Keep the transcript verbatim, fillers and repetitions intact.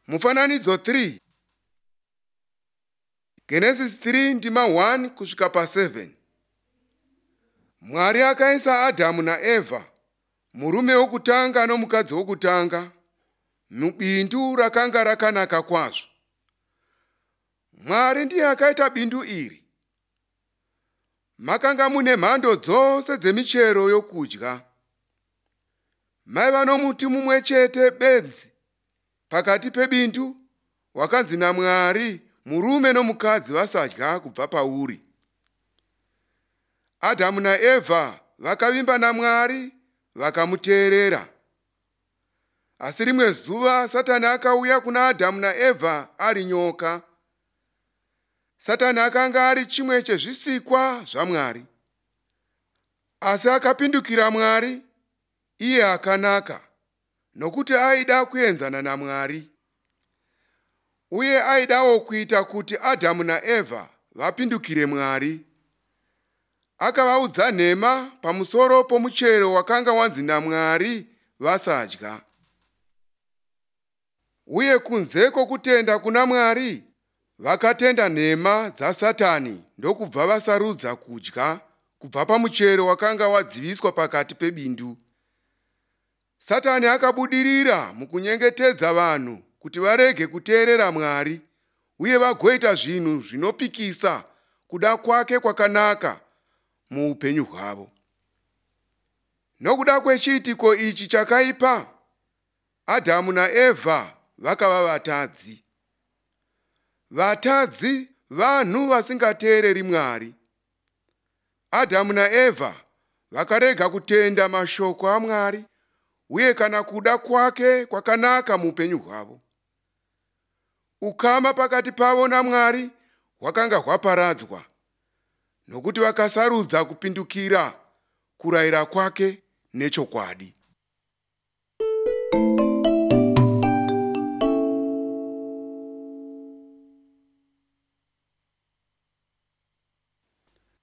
Mufananidzo three. Genesis three ndima one kusvika pa seven. Mwari akaisa Adhamu naEvha, murume wokutanga nomukadzi wokutanga, mubindu rakanga rakanaka kwazvo. Mwari ndiye akaita bindu iri. Makanga mune mhando dzose dzemichero yokudya. Maiva nomuti mumwe chete benzi pakati pebindu wakanzi naMwari murume nomukadzi vasadya kubva pauri. Adhamu naEvha vakavimba naMwari vakamuteerera. Asi rimwe zuva Satani akauya kuna Adhamu naEvha ari nyoka. Satani akanga ari chimwe chezvisikwa zvaMwari. Asi akapindukira Mwari, iye akanaka, nokuti aida kuenzana naMwari. Uye aidawo kuita kuti Adhamu naEvha vapindukire Mwari. Akavaudza nhema pamusoro pomuchero wakanga wanzi naMwari vasadya. Uye kunze kwokutenda kuna Mwari, vakatenda nhema dzaSatani ndokubva vasarudza kudya kubva pamuchero wakanga wadziviswa pakati pebindu. Satani akabudirira mukunyengetedza vanhu kuti varege kuteerera Mwari uye vagoita zvinhu zvinopikisa kuda kwake kwakanaka muupenyu hwavo. Nokuda kwechiitiko ichi chakaipa, Adhamu naEvha vakava vatadzi. Vatadzi vanhu vasingateereri Mwari. Adhamu naEvha vakarega kutenda mashoko aMwari uye kana kuda kwake kwakanaka muupenyu hwavo. Ukama pakati pavo naMwari hwakanga hwaparadzwa, nokuti vakasarudza kupindukira kurayira kwake nechokwadi.